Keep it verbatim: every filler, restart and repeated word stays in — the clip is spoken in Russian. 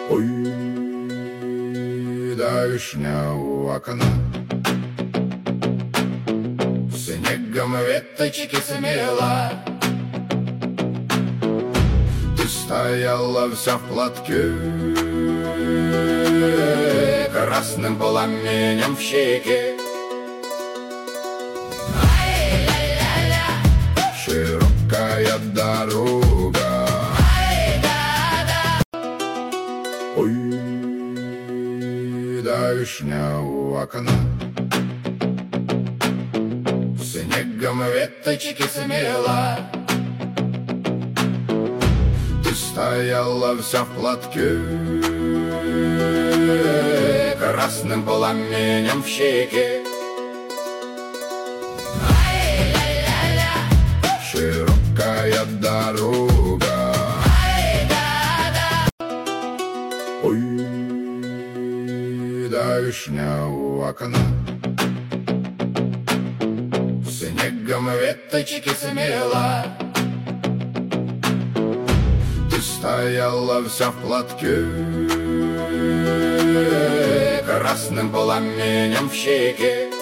Ой, да вишня у окна, снегом веточки смела. Ты стояла вся в платке, красным пламенем в щеке. Широкая дорога, ой, да вишня у окна, снегом веточки смела. Ты стояла вся в платке, красным пламенем в щеке. Широкая дорога, ой, да вишня у окна, снегом веточки смела. Ты стояла вся в платке, красным пламенем в щеке.